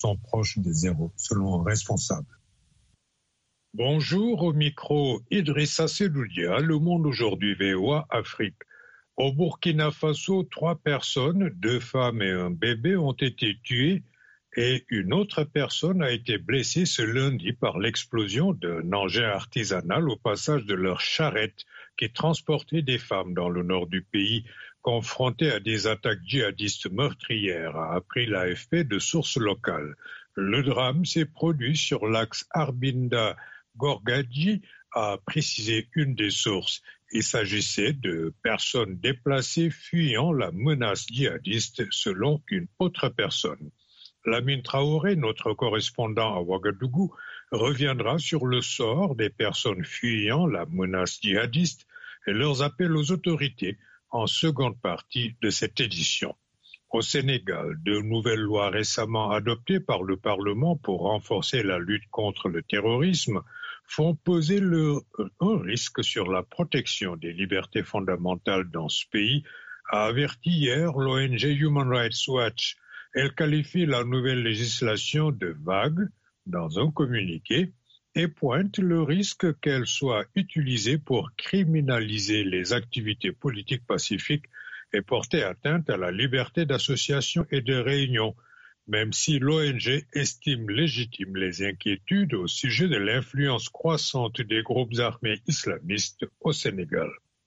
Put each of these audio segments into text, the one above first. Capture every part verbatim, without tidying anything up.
sont proches de zéro, selon un responsable. Bonjour, au micro Idrissa Seloudia, Le Monde aujourd'hui, V O A Afrique. Au Burkina Faso, trois personnes, deux femmes et un bébé, ont été tuées et une autre personne a été blessée ce lundi par l'explosion d'un engin artisanal au passage de leur charrette qui transportait des femmes dans le nord du pays, confrontées à des attaques djihadistes meurtrières, a appris l'A F P de sources locales. Le drame s'est produit sur l'axe Arbinda-Gorgadji, a précisé une des sources. Il s'agissait de personnes déplacées fuyant la menace djihadiste, selon une autre personne. Lamine Traoré, notre correspondant à Ouagadougou, reviendra sur le sort des personnes fuyant la menace djihadiste et leurs appels aux autorités en seconde partie de cette édition. Au Sénégal, de nouvelles lois récemment adoptées par le Parlement pour renforcer la lutte contre le terrorisme font peser le, un risque sur la protection des libertés fondamentales dans ce pays, a averti hier l'O N G Human Rights Watch. Elle qualifie la nouvelle législation de vague dans un communiqué et pointe le risque qu'elle soit utilisée pour criminaliser les activités politiques pacifiques et porter atteinte à la liberté d'association et de réunion, même si l'O N G estime légitimes les inquiétudes au sujet de l'influence croissante des groupes armés islamistes au Sénégal.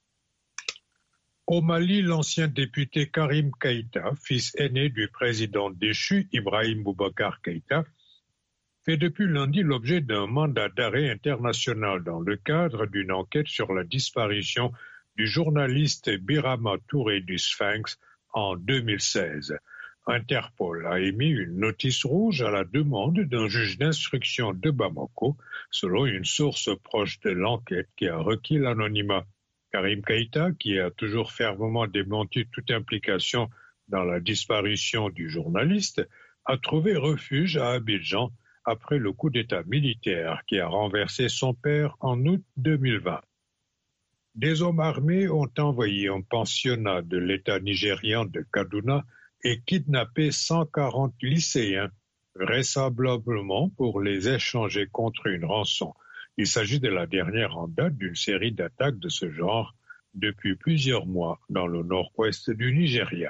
Au Mali, l'ancien député Karim Keïta, fils aîné du président déchu Ibrahim Boubacar Keïta, fait depuis lundi l'objet d'un mandat d'arrêt international dans le cadre d'une enquête sur la disparition du journaliste Birama Touré du Sphinx en deux mille seize. Interpol a émis une notice rouge à la demande d'un juge d'instruction de Bamako, selon une source proche de l'enquête qui a requis l'anonymat. Karim Keïta, qui a toujours fermement démenti toute implication dans la disparition du journaliste, a trouvé refuge à Abidjan après le coup d'État militaire qui a renversé son père en août deux mille vingt. Des hommes armés ont envahi un pensionnat de l'État nigérian de Kaduna et kidnappé cent quarante lycéens, vraisemblablement pour les échanger contre une rançon. Il s'agit de la dernière en date d'une série d'attaques de ce genre depuis plusieurs mois dans le nord-ouest du Nigeria.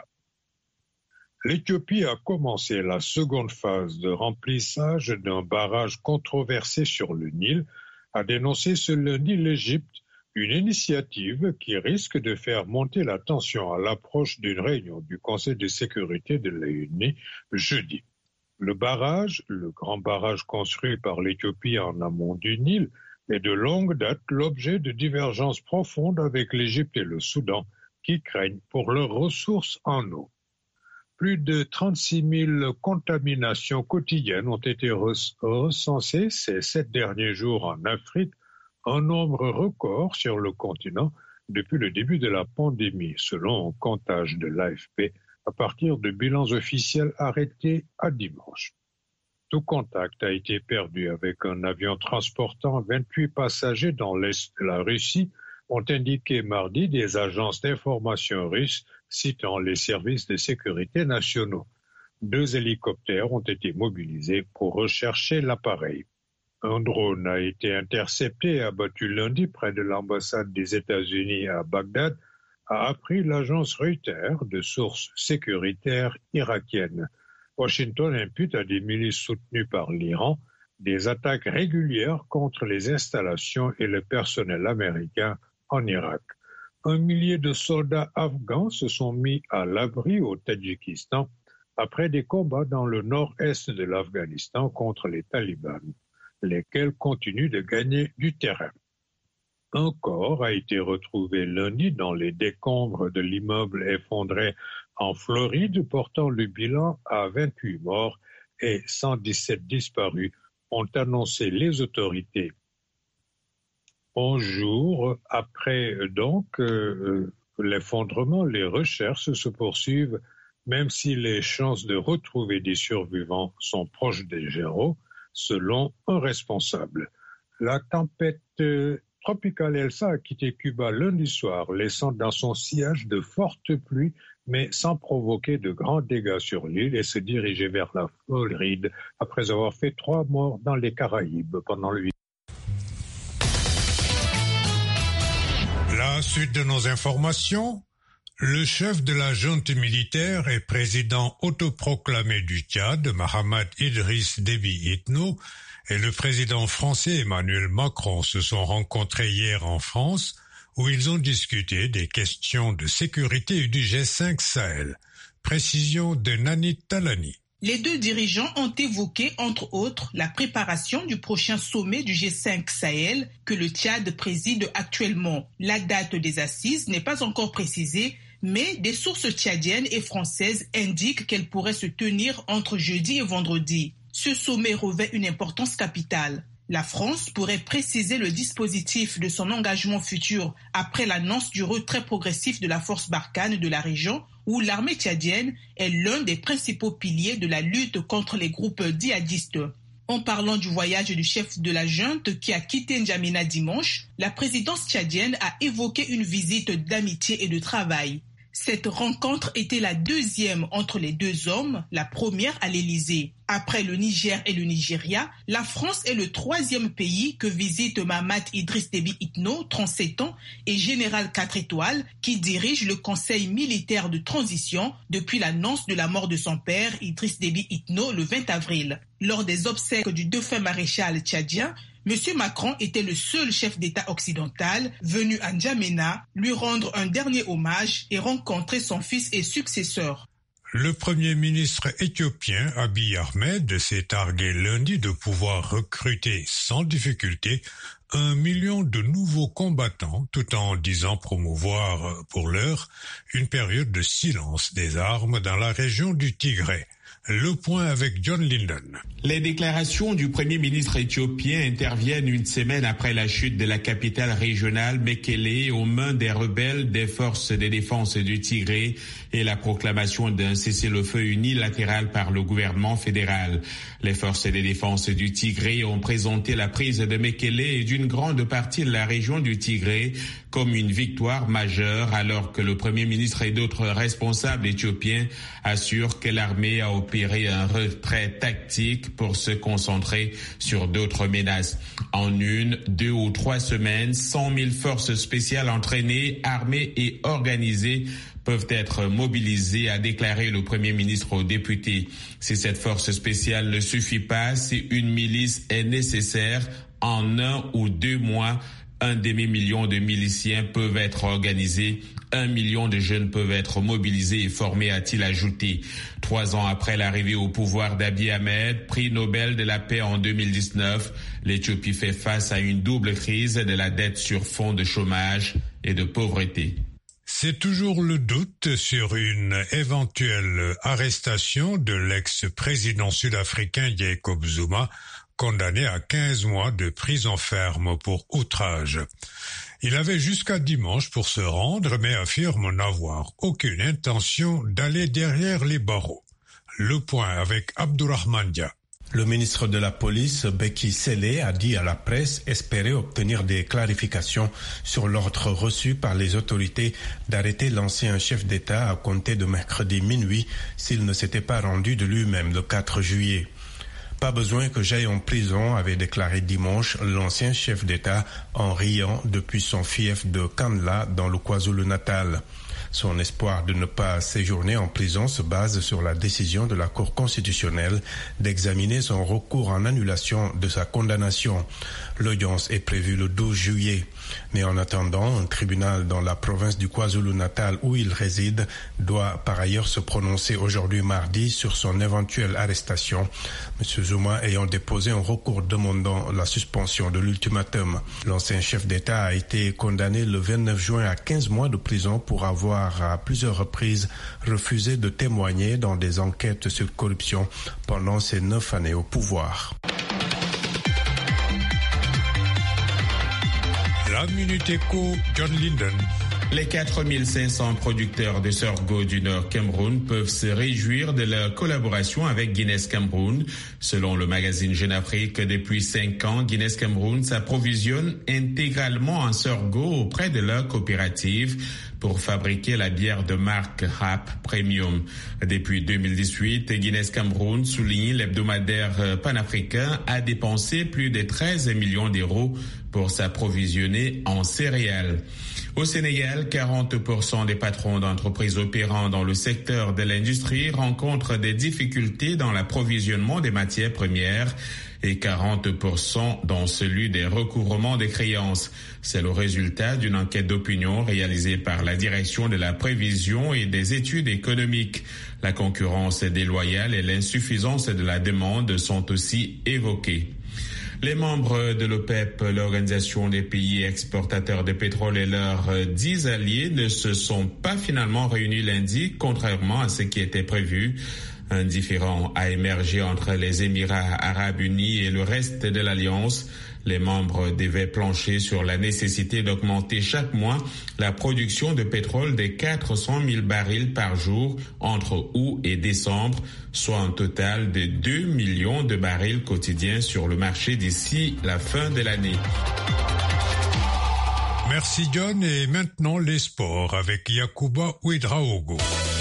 L'Éthiopie a commencé la seconde phase de remplissage d'un barrage controversé sur le Nil, a dénoncé ce lundi l'Égypte, une initiative qui risque de faire monter la tension à l'approche d'une réunion du Conseil de sécurité de l'O N U jeudi. Le barrage, le grand barrage construit par l'Éthiopie en amont du Nil, est de longue date l'objet de divergences profondes avec l'Égypte et le Soudan, qui craignent pour leurs ressources en eau. Plus de trente-six mille contaminations quotidiennes ont été recensées ces sept derniers jours en Afrique, un nombre record sur le continent depuis le début de la pandémie, selon un comptage de l'A F P, à partir de bilans officiels arrêtés à dimanche. Tout contact a été perdu avec un avion transportant vingt-huit passagers dans l'est de la Russie, ont indiqué mardi des agences d'information russes citant les services de sécurité nationaux. Deux hélicoptères ont été mobilisés pour rechercher l'appareil. Un drone a été intercepté et abattu lundi près de l'ambassade des États-Unis à Bagdad, a appris l'agence Reuters de sources sécuritaires irakiennes. Washington impute à des milices soutenues par l'Iran des attaques régulières contre les installations et le personnel américain en Irak. Un millier de soldats afghans se sont mis à l'abri au Tadjikistan après des combats dans le nord-est de l'Afghanistan contre les talibans, lesquels continuent de gagner du terrain. Un corps a été retrouvé lundi dans les décombres de l'immeuble effondré en Floride, portant le bilan à vingt-huit morts et cent dix-sept disparus, ont annoncé les autorités. Un jour après donc euh, l'effondrement, les recherches se poursuivent, même si les chances de retrouver des survivants sont proches des zéro, selon un responsable. La tempête euh, tropicale Elsa a quitté Cuba lundi soir, laissant dans son sillage de fortes pluies mais sans provoquer de grands dégâts sur l'île et se diriger vers la Floride après avoir fait trois morts dans les Caraïbes pendant le week-end. La suite de nos informations. Le chef de la junte militaire et président autoproclamé du Tchad, Mahamat Idriss Déby Itno, et le président français Emmanuel Macron se sont rencontrés hier en France, où ils ont discuté des questions de sécurité du G cinq Sahel. Précision de Nani Talani. Les deux dirigeants ont évoqué, entre autres, la préparation du prochain sommet du G cinq Sahel que le Tchad préside actuellement. La date des assises n'est pas encore précisée, mais des sources tchadiennes et françaises indiquent qu'elle pourrait se tenir entre jeudi et vendredi. Ce sommet revêt une importance capitale. La France pourrait préciser le dispositif de son engagement futur après l'annonce du retrait progressif de la force Barkhane de la région, où l'armée tchadienne est l'un des principaux piliers de la lutte contre les groupes djihadistes. En parlant du voyage du chef de la junte qui a quitté N'Djamena dimanche, la présidence tchadienne a évoqué une visite d'amitié et de travail. Cette rencontre était la deuxième entre les deux hommes, la première à l'Élysée. Après le Niger et le Nigeria, la France est le troisième pays que visite Mahamat Idriss Déby Itno, trente-sept ans, et général quatre étoiles, qui dirige le Conseil militaire de transition depuis l'annonce de la mort de son père, Idriss Déby Itno, le vingt avril. Lors des obsèques du défunt maréchal tchadien, M. Macron était le seul chef d'État occidental venu à N'Djamena lui rendre un dernier hommage et rencontrer son fils et successeur. Le Premier ministre éthiopien Abiy Ahmed s'est targué lundi de pouvoir recruter sans difficulté un million de nouveaux combattants, tout en disant promouvoir pour l'heure une période de silence des armes dans la région du Tigré. Le point avec John Linden. Les déclarations du Premier ministre éthiopien interviennent une semaine après la chute de la capitale régionale Mekele aux mains des rebelles des forces de défense du Tigré et la proclamation d'un cessez-le-feu unilatéral par le gouvernement fédéral. Les forces de défense du Tigré ont présenté la prise de Mekele et d'une grande partie de la région du Tigré comme une victoire majeure, alors que le Premier ministre et d'autres responsables éthiopiens assurent que l'armée a opéré un retrait tactique pour se concentrer sur d'autres menaces. En une, deux ou trois semaines, cent mille forces spéciales entraînées, armées et organisées peuvent être mobilisées, a déclaré le Premier ministre aux députés. Si cette force spéciale ne suffit pas, si une milice est nécessaire, en un ou deux mois, un demi-million de miliciens peuvent être organisés, un million de jeunes peuvent être mobilisés et formés, a-t-il ajouté. Trois ans après l'arrivée au pouvoir d'Abiy Ahmed, prix Nobel de la paix en deux mille dix-neuf, l'Éthiopie fait face à une double crise de la dette sur fond de chômage et de pauvreté. C'est toujours le doute sur une éventuelle arrestation de l'ex-président sud-africain Jacob Zuma, condamné à quinze mois de prison ferme pour outrage. Il avait jusqu'à dimanche pour se rendre, mais affirme n'avoir aucune intention d'aller derrière les barreaux. Le point avec Abdourahmane Dia. Le ministre de la Police, Beki Sele, a dit à la presse espérer obtenir des clarifications sur l'ordre reçu par les autorités d'arrêter l'ancien chef d'État à compter de mercredi minuit s'il ne s'était pas rendu de lui-même le quatre juillet. Pas besoin que j'aille en prison, avait déclaré dimanche l'ancien chef d'État en riant depuis son fief de Kanla dans le KwaZulu-Natal. Son espoir de ne pas séjourner en prison se base sur la décision de la Cour constitutionnelle d'examiner son recours en annulation de sa condamnation. L'audience est prévue le douze juillet. Mais en attendant, un tribunal dans la province du KwaZulu-Natal où il réside doit par ailleurs se prononcer aujourd'hui mardi sur son éventuelle arrestation, M. Zuma ayant déposé un recours demandant la suspension de l'ultimatum. L'ancien chef d'État a été condamné le vingt-neuf juin à quinze mois de prison pour avoir à plusieurs reprises refusé de témoigner dans des enquêtes sur corruption pendant ses neuf années au pouvoir. La Minute Éco, John Linden. Les quatre mille cinq cents producteurs de sorgho du Nord Cameroun peuvent se réjouir de leur collaboration avec Guinness Cameroun. Selon le magazine Jeune Afrique, depuis cinq ans, Guinness Cameroun s'approvisionne intégralement en sorgho auprès de leur coopérative. pour fabriquer la bière de marque Rap Premium. Depuis deux mille dix-huit, Guinness Cameroun, souligne l'hebdomadaire panafricain, a dépensé plus de treize millions d'euros pour s'approvisionner en céréales. Au Sénégal, quarante pour cent des patrons d'entreprises opérant dans le secteur de l'industrie rencontrent des difficultés dans l'approvisionnement des matières premières et quarante pour cent dans celui des recouvrements des créances. C'est le résultat d'une enquête d'opinion réalisée par la Direction de la prévision et des études économiques. La concurrence déloyale et l'insuffisance de la demande sont aussi évoquées. Les membres de l'OPEP, l'Organisation des pays exportateurs de pétrole, et leurs dix alliés ne se sont pas finalement réunis lundi, contrairement à ce qui était prévu. Un différend a émergé entre les Émirats arabes unis et le reste de l'Alliance. Les membres devaient plancher sur la nécessité d'augmenter chaque mois la production de pétrole de quatre cent mille barils par jour entre août et décembre, soit un total de deux millions de barils quotidiens sur le marché d'ici la fin de l'année. Merci John, et maintenant les sports avec Yacouba Ouedraogo.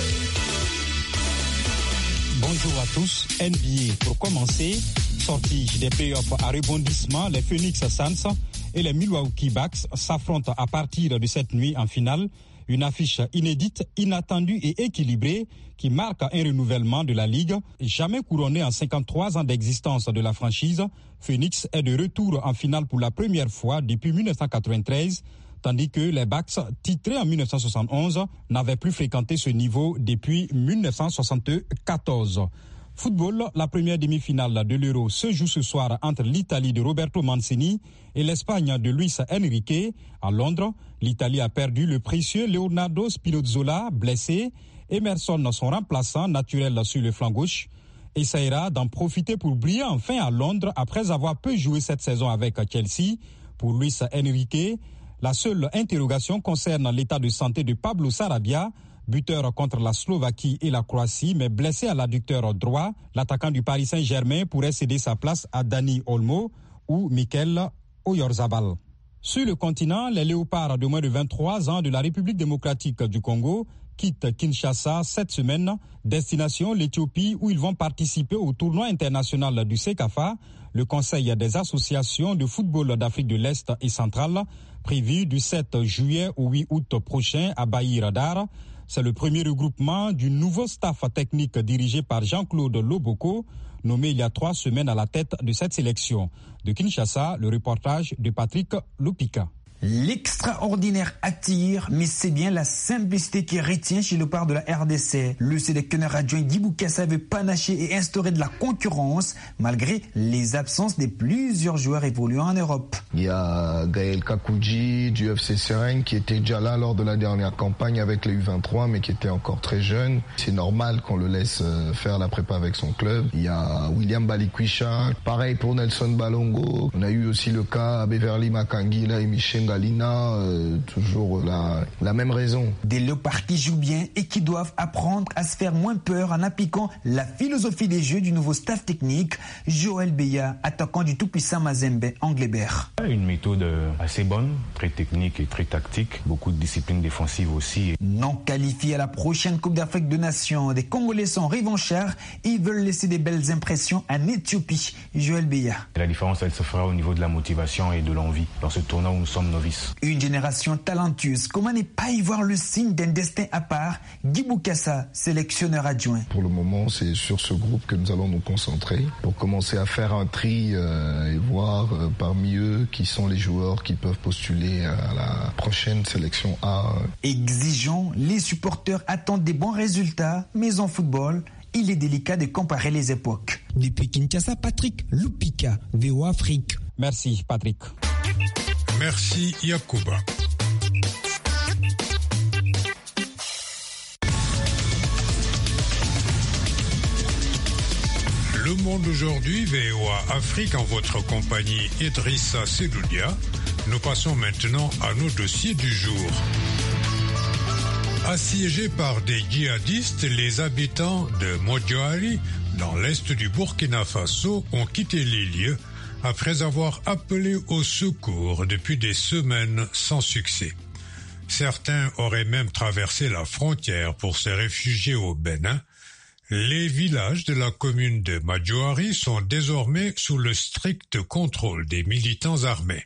Bonjour à tous. N B A pour commencer. Sortie des playoffs à rebondissement, les Phoenix Suns et les Milwaukee Bucks s'affrontent à partir de cette nuit en finale. Une affiche inédite, inattendue et équilibrée qui marque un renouvellement de la Ligue. Jamais couronné en cinquante-trois ans d'existence de la franchise, Phoenix est de retour en finale pour la première fois depuis dix-neuf cent quatre-vingt-treize, tandis que les Bucks, titrés en dix-neuf cent soixante-onze, n'avaient plus fréquenté ce niveau depuis dix-neuf cent soixante-quatorze. Football, la première demi-finale de l'Euro se joue ce soir entre l'Italie de Roberto Mancini et l'Espagne de Luis Enrique. À Londres, l'Italie a perdu le précieux Leonardo Spinazzola, blessé. Emerson, son remplaçant naturel sur le flanc gauche, essaiera d'en profiter pour briller enfin à Londres après avoir peu joué cette saison avec Chelsea. Pour Luis Enrique, la seule interrogation concerne l'état de santé de Pablo Sarabia, buteur contre la Slovaquie et la Croatie, mais blessé à l'adducteur droit. L'attaquant du Paris Saint-Germain pourrait céder sa place à Dani Olmo ou Mikel Oyarzabal. Sur le continent, les léopards de moins de vingt-trois ans de la République démocratique du Congo quittent Kinshasa cette semaine, destination l'Éthiopie où ils vont participer au tournoi international du CECAFA, le Conseil des associations de football d'Afrique de l'Est et centrale, prévu du sept juillet au huit août prochain à Baïra-Dar. C'est le premier regroupement du nouveau staff technique dirigé par Jean-Claude Loboko, nommé il y a trois semaines à la tête de cette sélection. De Kinshasa, le reportage de Patrick Lupika. L'extraordinaire attire, mais c'est bien la simplicité qui retient chez le part de la R D C. Le sélectionneur adjoint Guy Boukassa veut panacher et instaurer de la concurrence malgré les absences de plusieurs joueurs évoluant en Europe. Il y a Gaël Kakouji du F C Sereng qui était déjà là lors de la dernière campagne avec les U vingt-trois mais qui était encore très jeune. C'est normal qu'on le laisse faire la prépa avec son club. Il y a William Balikwisha, pareil pour Nelson Balongo. On a eu aussi le cas à Beverly Makangila et Michel Galina, euh, toujours la, la même raison. Des léopards qui jouent bien et qui doivent apprendre à se faire moins peur en appliquant la philosophie des jeux du nouveau staff technique. Joël Beya, attaquant du tout-puissant Mazembe Anglebert. Une méthode assez bonne, très technique et très tactique, beaucoup de discipline défensive aussi. Non qualifiés à la prochaine Coupe d'Afrique de Nations, des Congolais sont revanchards et ils veulent laisser des belles impressions en Éthiopie. Joël Beya. La différence, elle se fera au niveau de la motivation et de l'envie. Dans ce tournoi où nous sommes novices. Une génération talentueuse. Comment ne pas y voir le signe d'un destin à part? Guy Boukassa, sélectionneur adjoint. Pour le moment, c'est sur ce groupe que nous allons nous concentrer pour commencer à faire un tri euh, et voir euh, parmi eux qui sont les joueurs qui peuvent postuler à la prochaine sélection A. Exigeants, les supporters attendent des bons résultats, mais en football, il est délicat de comparer les époques. Depuis Kinshasa, Patrick Lupika, V O Afrique. Merci Patrick. Merci Yacouba. Le Monde aujourd'hui, V O A Afrique, en votre compagnie Idrissa Sedoudia. Nous passons maintenant à nos dossiers du jour. Assiégés par des djihadistes, les habitants de Modjoari, dans l'est du Burkina Faso, ont quitté les lieux après avoir appelé au secours depuis des semaines sans succès. Certains auraient même traversé la frontière pour se réfugier au Bénin. Les villages de la commune de Madjoari sont désormais sous le strict contrôle des militants armés.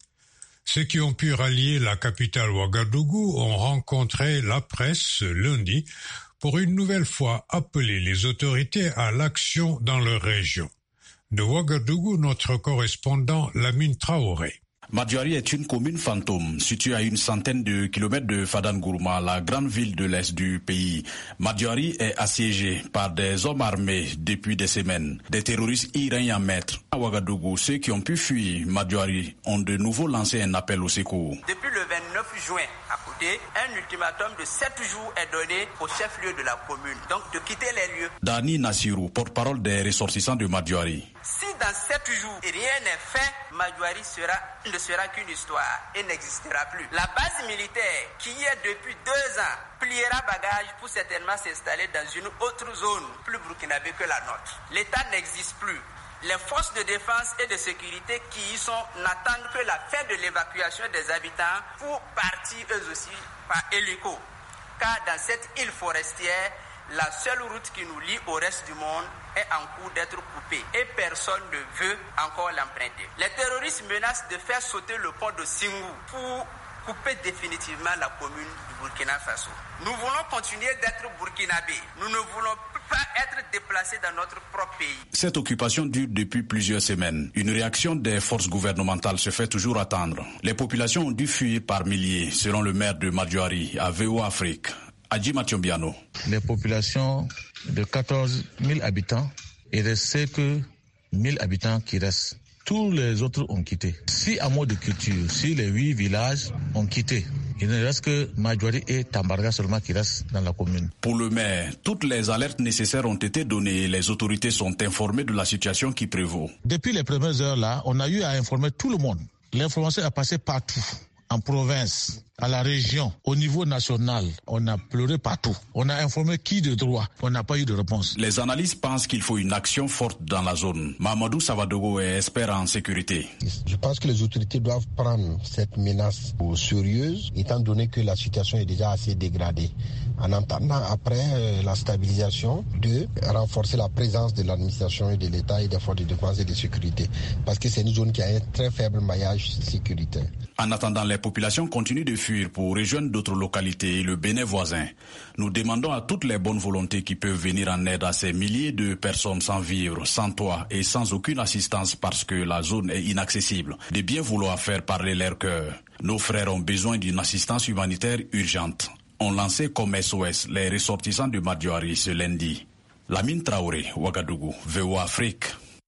Ceux qui ont pu rallier la capitale Ouagadougou ont rencontré la presse ce lundi pour une nouvelle fois appeler les autorités à l'action dans leur région. De Ouagadougou, notre correspondant Lamine Traoré. Madjoari est une commune fantôme située à une centaine de kilomètres de Fadangourma, la grande ville de l'est du pays. Madjoari est assiégée par des hommes armés depuis des semaines. Des terroristes y règnent en maître. À Ouagadougou, ceux qui ont pu fuir Madjoari ont de nouveau lancé un appel au secours. Depuis le vingt-neuf juin, à côté, un ultimatum de sept jours est donné au chef-lieu de la commune, donc de quitter les lieux. Dani Nassirou, porte-parole des ressortissants de Madjoari. Si dans sept jours rien n'est fait, Madjoari sera, ne sera qu'une histoire et n'existera plus. La base militaire, qui y est depuis deux ans, pliera bagage pour certainement s'installer dans une autre zone plus burkinabé que la nôtre. L'État n'existe plus. Les forces de défense et de sécurité qui y sont n'attendent que la fin de l'évacuation des habitants pour partir eux aussi par hélico. Car dans cette île forestière, la seule route qui nous lie au reste du monde est en cours d'être coupée et personne ne veut encore l'emprunter. Les terroristes menacent de faire sauter le pont de Singou pour couper définitivement la commune du Burkina Faso. Nous voulons continuer d'être burkinabés. Nous ne voulons pas être déplacés dans notre propre pays. Cette occupation dure depuis plusieurs semaines. Une réaction des forces gouvernementales se fait toujours attendre. Les populations ont dû fuir par milliers, selon le maire de Madjoari, à V O Afrique. Adji Mathiobiano. Les populations de quatorze mille habitants, il ne reste que mille habitants qui restent. Tous les autres ont quitté. Six hameaux de culture, si les huit villages ont quitté, il ne reste que Madjoari et Tambarga seulement qui restent dans la commune. Pour le maire, toutes les alertes nécessaires ont été données et les autorités sont informées de la situation qui prévaut. Depuis les premières heures là, on a eu à informer tout le monde. L'information a passé partout. En province, à la région, au niveau national, on a pleuré partout. On a informé qui de droit, on n'a pas eu de réponse. Les analystes pensent qu'il faut une action forte dans la zone. Mamadou Savadogo est expert en sécurité. Je pense que les autorités doivent prendre cette menace au sérieux, étant donné que la situation est déjà assez dégradée. En attendant après euh, la stabilisation, de renforcer la présence de l'administration et de l'État et des forces de défense et de sécurité. Parce que c'est une zone qui a un très faible maillage sécuritaire. En attendant, les populations continuent de fuir pour rejoindre d'autres localités et le Bénin voisin. Nous demandons à toutes les bonnes volontés qui peuvent venir en aide à ces milliers de personnes sans vivre, sans toit et sans aucune assistance parce que la zone est inaccessible, de bien vouloir faire parler leur cœur. Nos frères ont besoin d'une assistance humanitaire urgente. On lancé comme S O S les ressortissants de Madjoari ce lundi. Lamine Traoré, Ouagadougou, V O Afrique.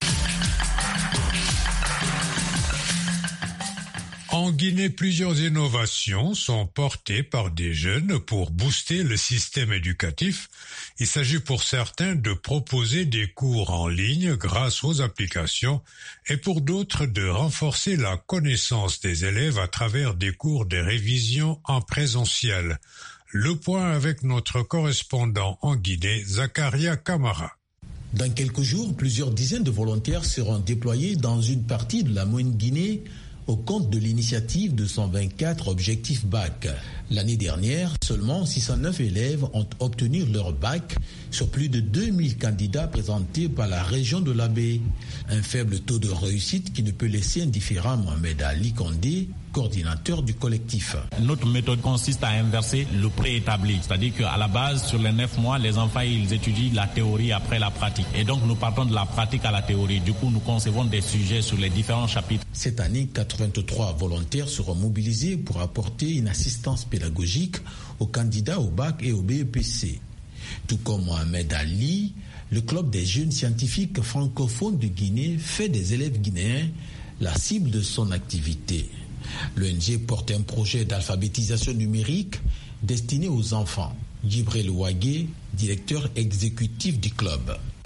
En Guinée, plusieurs innovations sont portées par des jeunes pour booster le système éducatif. Il s'agit pour certains de proposer des cours en ligne grâce aux applications et pour d'autres de renforcer la connaissance des élèves à travers des cours de révision en présentiel. Le point avec notre correspondant en Guinée, Zakaria Kamara. Dans quelques jours, plusieurs dizaines de volontaires seront déployés dans une partie de la moyenne Guinée au compte de l'initiative deux cent vingt-quatre Objectif Bac. L'année dernière, seulement six cent neuf élèves ont obtenu leur bac sur plus de deux mille candidats présentés par la région de l'Abbé. Un faible taux de réussite qui ne peut laisser indifférent Mohamed Ali Kondé, coordinateur du collectif. Notre méthode consiste à inverser le préétabli, c'est-à-dire qu'à la base, sur les neuf mois, les enfants ils étudient la théorie après la pratique. Et donc nous partons de la pratique à la théorie. Du coup, nous concevons des sujets sur les différents chapitres. Cette année, quatre-vingt-trois volontaires seront mobilisés pour apporter une assistance pédagogique aux candidats au bac et au B E P C. Tout comme Mohamed Ali, le club des jeunes scientifiques francophones de Guinée fait des élèves guinéens la cible de son activité. L'O N G porte un projet d'alphabétisation numérique destiné aux enfants. Djibril Ouagé, directeur exécutif du club.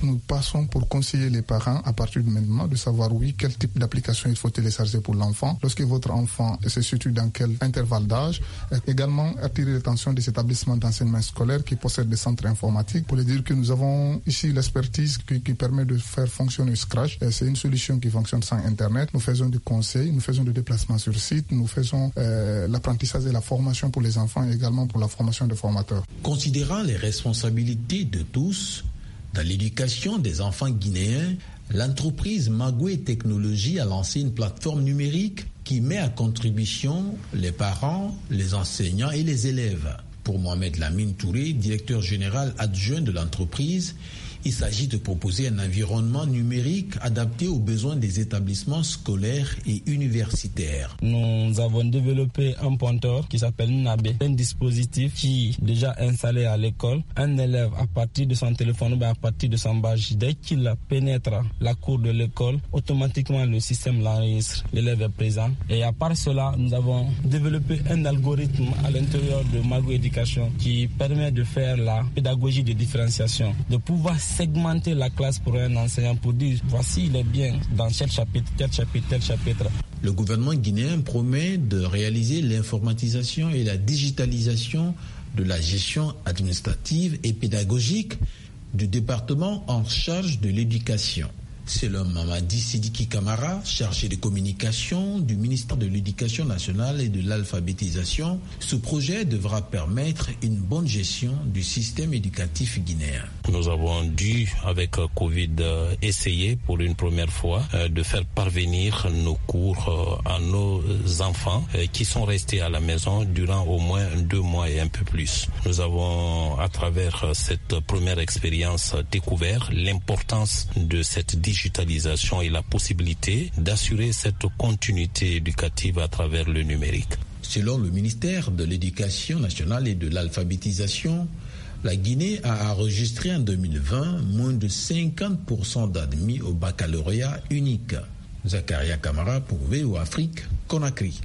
nous passons pour conseiller les parents à partir de maintenant de savoir oui quel type d'application il faut télécharger pour l'enfant, lorsque votre enfant se situe dans quel intervalle d'âge. Et également attirer l'attention des établissements d'enseignement scolaire qui possèdent des centres informatiques pour leur dire que nous avons ici l'expertise qui, qui permet de faire fonctionner Scratch. Et c'est une solution qui fonctionne sans Internet. Nous faisons du conseil, nous faisons des déplacements sur site, nous faisons euh, l'apprentissage et la formation pour les enfants et également pour la formation des formateurs. Considérant les responsabilités de tous dans l'éducation des enfants guinéens, l'entreprise Magoué Technologies a lancé une plateforme numérique qui met à contribution les parents, les enseignants et les élèves. Pour Mohamed Lamine Touré, directeur général adjoint de l'entreprise, il s'agit de proposer un environnement numérique adapté aux besoins des établissements scolaires et universitaires. Nous avons développé un pointeur qui s'appelle Nabé, un dispositif qui est déjà installé à l'école. Un élève, à partir de son téléphone, à partir de son badge, dès qu'il pénètre la cour de l'école, automatiquement le système l'enregistre. L'élève est présent. Et à part cela, nous avons développé un algorithme à l'intérieur de Magoué Éducation qui permet de faire la pédagogie de différenciation, de pouvoir segmenter la classe pour un enseignant pour dire voici il est bien dans tel chapitre, tel chapitre, tel chapitre. Le gouvernement guinéen promet de réaliser l'informatisation et la digitalisation de la gestion administrative et pédagogique du département en charge de l'éducation. Selon Mamadi Sidiki Kamara, chargé de communication du ministère de l'Éducation nationale et de l'alphabétisation, ce projet devra permettre une bonne gestion du système éducatif guinéen. Nous avons dû, avec Covid, essayer pour une première fois de faire parvenir nos cours à nos enfants qui sont restés à la maison durant au moins deux mois et un peu plus. Nous avons, à travers cette première expérience, découvert l'importance de cette digitalisation et la possibilité d'assurer cette continuité éducative à travers le numérique. Selon le ministère de l'Éducation nationale et de l'alphabétisation, la Guinée a enregistré en deux mille vingt moins de cinquante pour cent d'admis au baccalauréat unique. Zakaria Kamara pour V O Afrique, Conakry.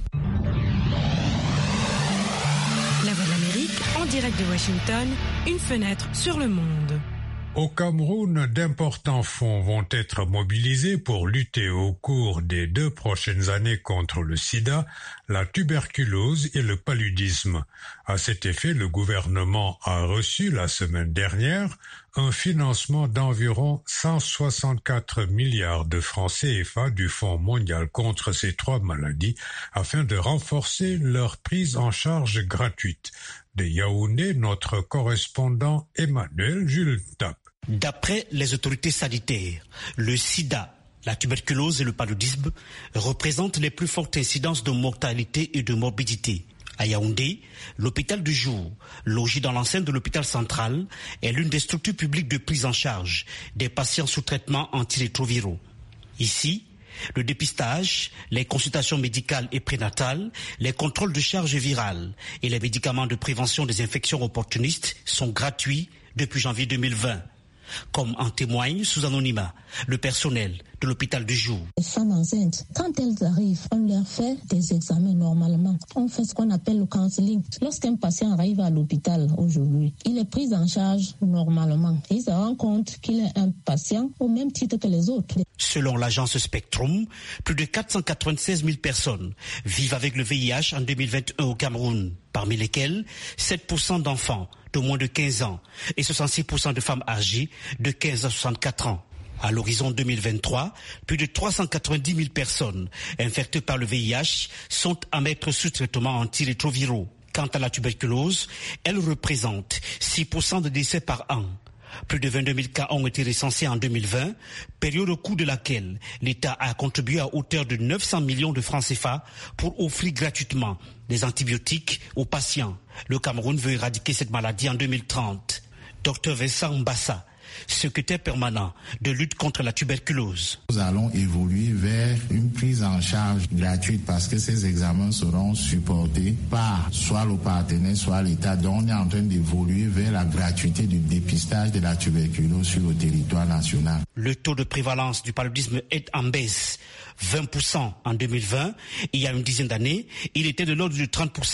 La Voix de l'Amérique, en direct de Washington, une fenêtre sur le monde. Au Cameroun, d'importants fonds vont être mobilisés pour lutter au cours des deux prochaines années contre le sida, la tuberculose et le paludisme. À cet effet, le gouvernement a reçu la semaine dernière un financement d'environ cent soixante-quatre milliards de francs C F A du Fonds mondial contre ces trois maladies afin de renforcer leur prise en charge gratuite. De Yaoundé, notre correspondant Emmanuel Jules Tap. D'après les autorités sanitaires, le sida, la tuberculose et le paludisme représentent les plus fortes incidences de mortalité et de morbidité. À Yaoundé, l'hôpital du jour, logé dans l'enceinte de l'hôpital central, est l'une des structures publiques de prise en charge des patients sous traitement antirétroviraux. Ici, le dépistage, les consultations médicales et prénatales, les contrôles de charge virale et les médicaments de prévention des infections opportunistes sont gratuits depuis janvier deux mille vingt. Comme en témoigne sous anonymat le personnel de l'hôpital du jour. Les femmes enceintes, quand elles arrivent, on leur fait des examens normalement. On fait ce qu'on appelle le counseling. Lorsqu'un patient arrive à l'hôpital aujourd'hui, il est pris en charge normalement. Il se rend compte qu'il est un patient au même titre que les autres. Selon l'agence Spectrum, plus de quatre cent quatre-vingt-seize mille personnes vivent avec le V I H en deux mille vingt et un au Cameroun, parmi lesquelles sept pour cent d'enfants de moins de quinze ans et soixante-six pour cent de femmes âgées de quinze à soixante-quatre ans. À l'horizon deux mille vingt-trois, plus de trois cent quatre-vingt-dix mille personnes infectées par le V I H sont à mettre sous traitement antirétroviraux. Quant à la tuberculose, elle représente six pour cent de décès par an. Plus de vingt-deux mille cas ont été recensés en deux mille vingt, période au cours de laquelle l'État a contribué à hauteur de neuf cents millions de francs C F A pour offrir gratuitement des antibiotiques aux patients. Le Cameroun veut éradiquer cette maladie en deux mille trente. Docteur Vincent Mbassa, secrétaire permanent de lutte contre la tuberculose. Nous allons évoluer vers une prise en charge gratuite parce que ces examens seront supportés par soit le partenaire, soit l'État. Donc on est en train d'évoluer vers la gratuité du dépistage de la tuberculose sur le territoire national. Le taux de prévalence du paludisme est en baisse, vingt pour cent en deux mille vingt. Il y a une dizaine d'années, il était de l'ordre de trente pour cent.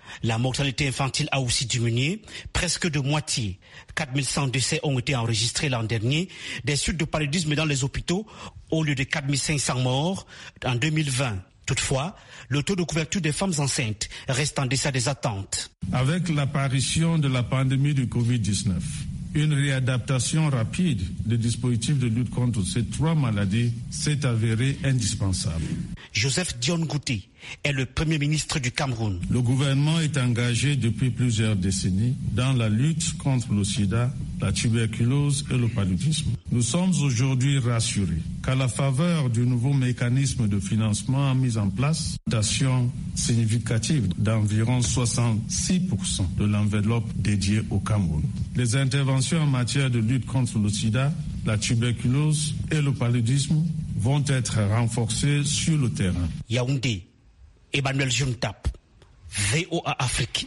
La mortalité infantile a aussi diminué, presque de moitié. quatre mille cent décès ont été enregistrés l'an dernier, des suites de paludisme dans les hôpitaux, au lieu de quatre mille cinq cents morts en deux mille vingt. Toutefois, le taux de couverture des femmes enceintes reste en deçà des attentes. Avec l'apparition de la pandémie du covid dix-neuf, une réadaptation rapide des dispositifs de lutte contre ces trois maladies s'est avérée indispensable. Joseph Dione Ngouti est le Premier ministre du Cameroun. Le gouvernement est engagé depuis plusieurs décennies dans la lutte contre le sida, la tuberculose et le paludisme. Nous sommes aujourd'hui rassurés qu'à la faveur du nouveau mécanisme de financement mis en place, une augmentation significative d'environ soixante-six pour cent de l'enveloppe dédiée au Cameroun. Les interventions en matière de lutte contre le sida, la tuberculose et le paludisme vont être renforcées sur le terrain. Yaoundé, Emmanuel Juntap, V O A Afrique.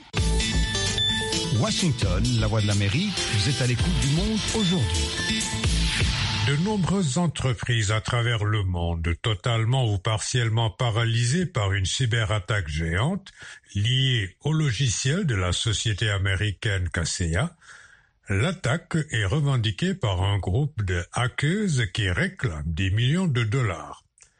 Washington, la voix de l'Amérique, vous êtes à l'écoute du monde aujourd'hui. De nombreuses entreprises à travers le monde, totalement ou partiellement paralysées par une cyberattaque géante liée au logiciel de la société américaine Kaseya, l'attaque est revendiquée par un groupe de hackers qui réclament des millions de dollars.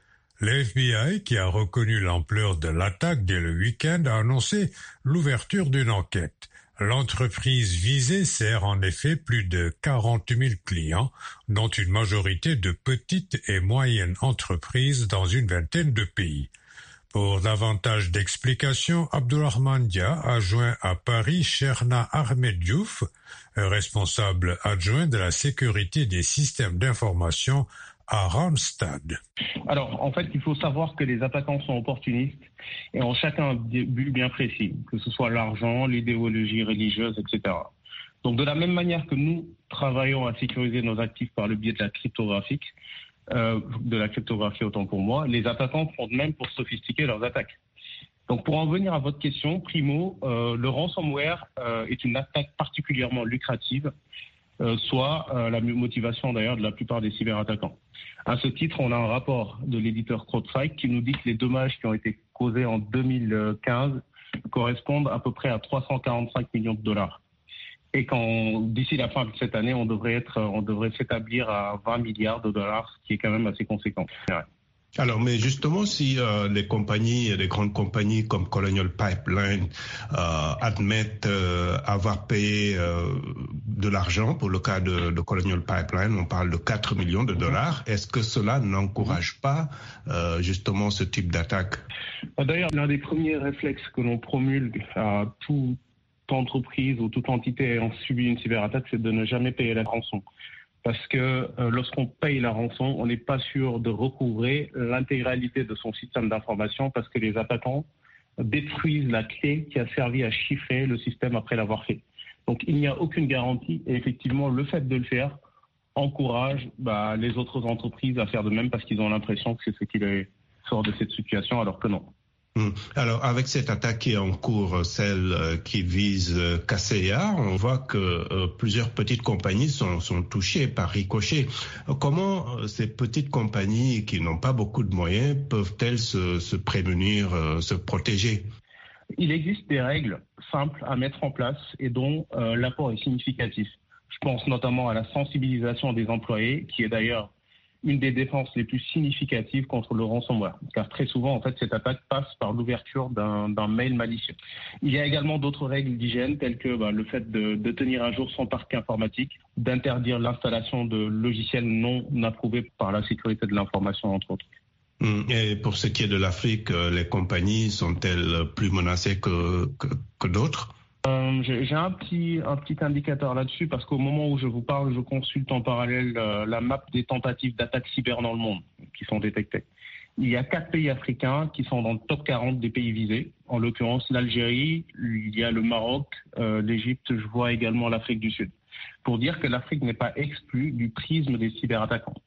Le F B I, qui a reconnu l'ampleur de l'attaque dès le week-end, a annoncé l'ouverture d'une enquête. L'entreprise visée sert en effet plus de quarante mille clients, dont une majorité de petites et moyennes entreprises dans une vingtaine de pays. Pour davantage d'explications, Abdourahmane Dia a joint à Paris Cherna Ahmed Diouf, responsable adjoint de la sécurité des systèmes d'information à Randstad. Alors, en fait, il faut savoir que les attaquants sont opportunistes et ont chacun un but bien précis, que ce soit l'argent, l'idéologie religieuse, et cetera. Donc, de la même manière que nous travaillons à sécuriser nos actifs par le biais de la cryptographie, euh, de la cryptographie autant pour moi, les attaquants font de même pour sophistiquer leurs attaques. Donc, pour en venir à votre question, primo, euh, le ransomware euh, est une attaque particulièrement lucrative, Euh, soit euh, la motivation d'ailleurs de la plupart des cyberattaquants. À ce titre, on a un rapport de l'éditeur CrowdStrike qui nous dit que les dommages qui ont été causés en deux mille quinze correspondent à peu près à trois cent quarante-cinq millions de dollars. Et quand d'ici la fin de cette année, on devrait être, on devrait s'établir à vingt milliards de dollars, ce qui est quand même assez conséquent. Ouais. Alors, mais justement, si euh, les compagnies, les grandes compagnies comme Colonial Pipeline euh, admettent euh, avoir payé euh, de l'argent, pour le cas de, de Colonial Pipeline, on parle de quatre millions de dollars, est-ce que cela n'encourage pas euh, justement ce type d'attaque? D'ailleurs, l'un des premiers réflexes que l'on promulgue à toute entreprise ou toute entité ayant subi une cyberattaque, c'est de ne jamais payer la rançon. Parce que euh, lorsqu'on paye la rançon, on n'est pas sûr de recouvrer l'intégralité de son système d'information parce que les attaquants détruisent la clé qui a servi à chiffrer le système après l'avoir fait. Donc il n'y a aucune garantie et effectivement le fait de le faire encourage bah, les autres entreprises à faire de même parce qu'ils ont l'impression que c'est ce qui les sort de cette situation alors que non. Alors, avec cette attaque qui est en cours, celle qui vise Kaseya, on voit que euh, plusieurs petites compagnies sont, sont touchées par ricochet. Comment euh, ces petites compagnies qui n'ont pas beaucoup de moyens peuvent-elles se, se prémunir, euh, se protéger? Il existe des règles simples à mettre en place et dont euh, l'apport est significatif. Je pense notamment à la sensibilisation des employés, qui est d'ailleurs une des défenses les plus significatives contre le ransomware, car très souvent, en fait, cette attaque passe par l'ouverture d'un, d'un mail malicieux. Il y a également d'autres règles d'hygiène, telles que bah, le fait de, de tenir à jour son parc informatique, d'interdire l'installation de logiciels non approuvés par la sécurité de l'information, entre autres. Et pour ce qui est de l'Afrique, les compagnies sont-elles plus menacées que, que, que d'autres? Euh, j'ai, j'ai un petit, un petit indicateur là-dessus parce qu'au moment où je vous parle, je consulte en parallèle euh, la map des tentatives d'attaque cyber dans le monde qui sont détectées. Il y a quatre pays africains qui sont dans le top quarante des pays visés. En l'occurrence, l'Algérie, il y a le Maroc, euh, l'Égypte, je vois également l'Afrique du Sud. Pour dire que l'Afrique n'est pas exclue du prisme des cyberattaquants.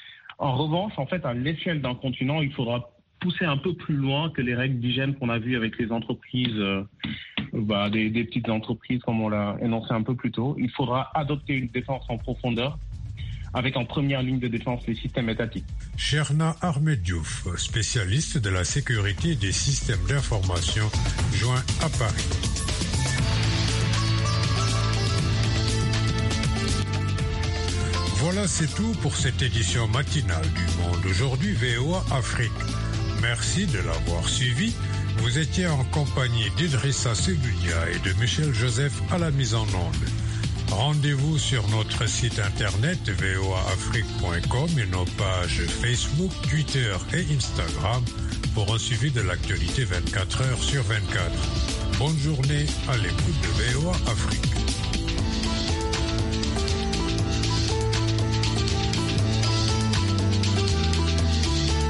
En revanche, en fait, à l'échelle d'un continent, il faudra pousser un peu plus loin que les règles d'hygiène qu'on a vues avec les entreprises, euh, bah, des, des petites entreprises comme on l'a énoncé un peu plus tôt. Il faudra adopter une défense en profondeur avec en première ligne de défense les systèmes étatiques. Cherna Ahmed-Diouf, spécialiste de la sécurité des systèmes d'information, joint à Paris. Voilà, c'est tout pour cette édition matinale du Monde Aujourd'hui V O A Afrique. Merci de l'avoir suivi. Vous étiez en compagnie d'Idrissa Seloudia et de Michel Joseph à la mise en onde. Rendez-vous sur notre site internet v o a afrique point com et nos pages Facebook, Twitter et Instagram pour un suivi de l'actualité vingt-quatre heures sur vingt-quatre. Bonne journée à l'écoute de V O A Afrique.